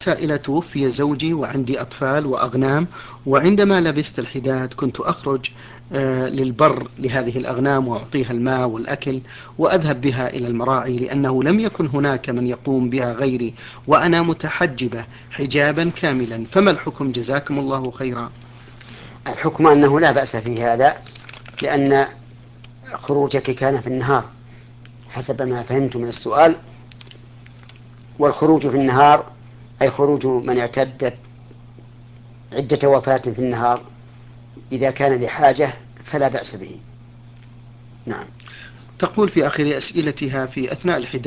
سائلة: توفي زوجي وعندي أطفال وأغنام، وعندما لبست الحداد كنت أخرج للبر لهذه الأغنام وأعطيها الماء والأكل وأذهب بها إلى المراعي، لأنه لم يكن هناك من يقوم بها غيري وأنا متحجبة حجابا كاملا، فما الحكم جزاكم الله خيرا؟ الحكم أنه لا بأس في هذا، لأن خروجك كان في النهار حسب ما فهمت من السؤال، والخروج في النهار أي خروج من اعتدت عدة وفاة في النهار إذا كان لحاجة فلا بأس به. نعم. تقول في آخر أسئلتها: في أثناء الحداد